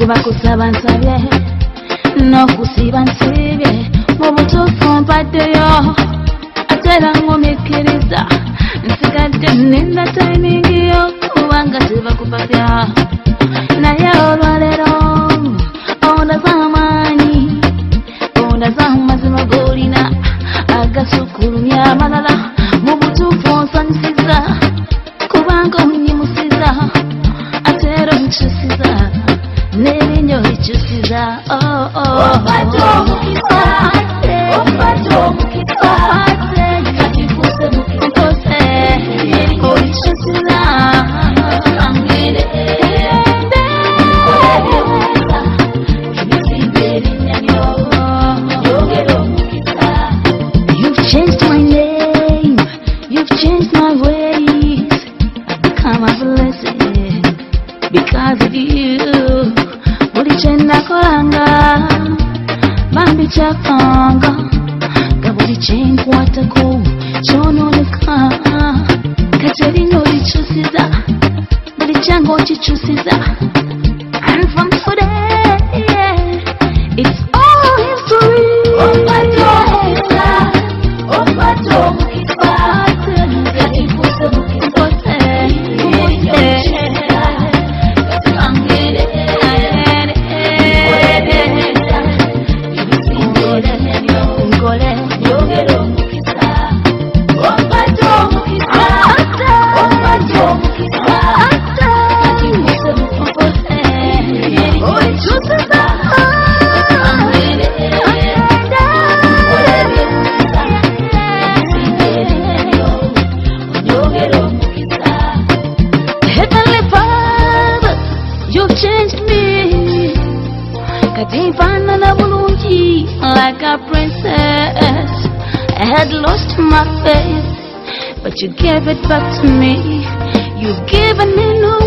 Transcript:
kubakusaba nsabye n'okusiba nsibye mu butuufu mpaddeyo ate era ngumikiriza nsigadde nina tayimingi yo kubanga tebakupatya naye olwaleero ondaza amaanyi ondaza amazima g'olina agasukulumya amalala mu butuufu onsanyusiza kubanga onyimusiza ate era onkyusiza n'erinnya olikyusiza ompatte omukisa ompatte omukisa katifuuse mukisa olikyusiza You've changed my name, you've changed my ways. I've become a blessing because of you. Buli kyenakolanga bambi kyafanga nga buli kyenkwatako kyonooneka kati erinnya olikyusiza buli kyange okikyusiza and from today it's all history. Changed me, Katifana Bulungi, like a princess. I had lost my faith, but you gave it back to me. You've given me new